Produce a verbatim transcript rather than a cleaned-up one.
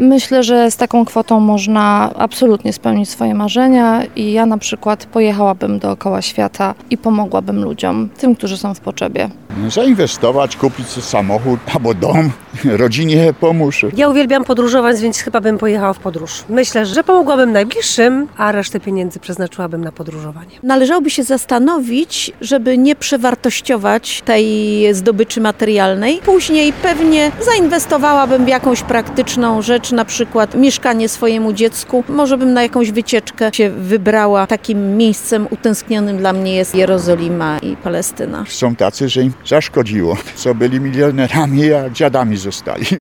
Myślę, że z taką kwotą można absolutnie spełnić swoje marzenia i ja na przykład pojechałabym dookoła świata i pomogłabym ludziom, tym, którzy są w potrzebie. Zainwestować, kupić sobie samochód albo dom, rodzinie pomóż. Ja uwielbiam podróżować, więc chyba bym pojechała w podróż. Myślę, że pomogłabym najbliższym, a resztę pieniędzy przeznaczyłabym na podróżowanie. Należałoby się zastanowić, żeby nie przewartościować tej zdobyczy materialnej. Później pewnie zainwestowałabym w jakąś praktyczną rzecz, na przykład mieszkanie swojemu dziecku. Może bym na jakąś wycieczkę się wybrała. Takim miejscem utęsknionym dla mnie jest Jerozolima i Palestyna. Są tacy, że im zaszkodziło, co byli milionerami, a dziadami zostali.